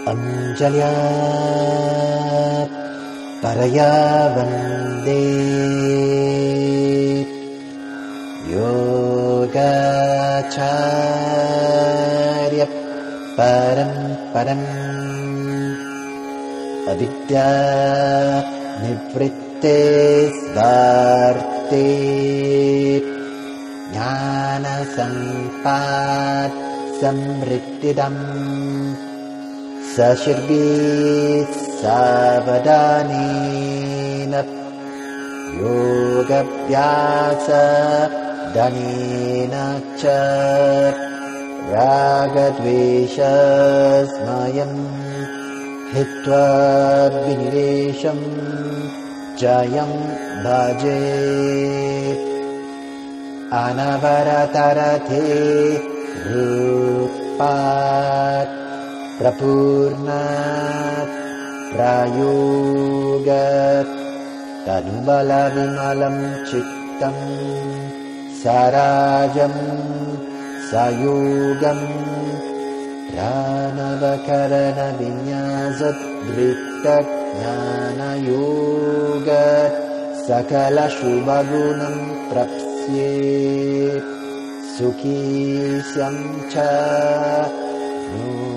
अञ्जल्या परया वन्दे योगाचार्य परम् अविद्या निवृत्ते स्वार्थे ज्ञानसम्पाद समृद्धिदम् सशिर्भिः सावधानेन योगाभ्यासदनेन च रागद्वेषस्मयम् हित्वा विनिवेशम् जयम् भजे अनवरतरते रूपात् प्रपूर्णात् प्रायोगात् तनुबलविमलं चित्तम् सराजम् सयोगम् प्राणवकरणविन्यासदृष्टज्ञानयोगात् सकलशुभगुणं प्रप्स्ये सुखी स्यं च